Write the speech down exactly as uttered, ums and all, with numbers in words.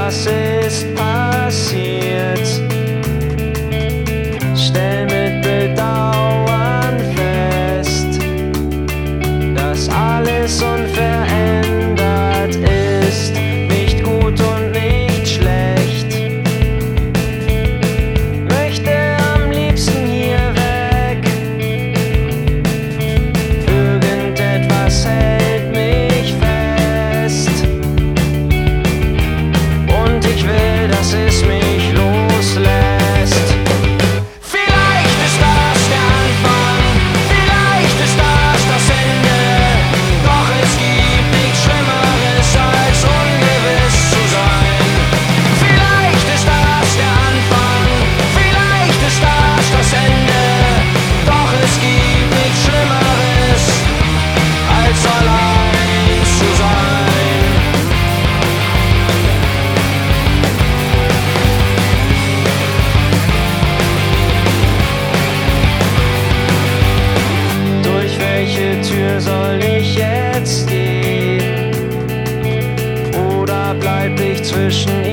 was ist passiert? Stell mit Bedauern fest, dass alles unverändert ist, nicht gut und nicht schlecht. Möchte am liebsten hier weg, irgendetwas hält mich fest und ich will, dass es mich loslässt. Vielleicht ist das der Anfang, vielleicht ist das das Ende, doch es gibt nichts Schlimmeres als ungewiss zu sein. Vielleicht ist das der Anfang, vielleicht ist das das Ende, doch es gibt nichts Schlimmeres als allein zu sein. Durch welche Tür soll ich jetzt gehen? Oder bleib ich zwischen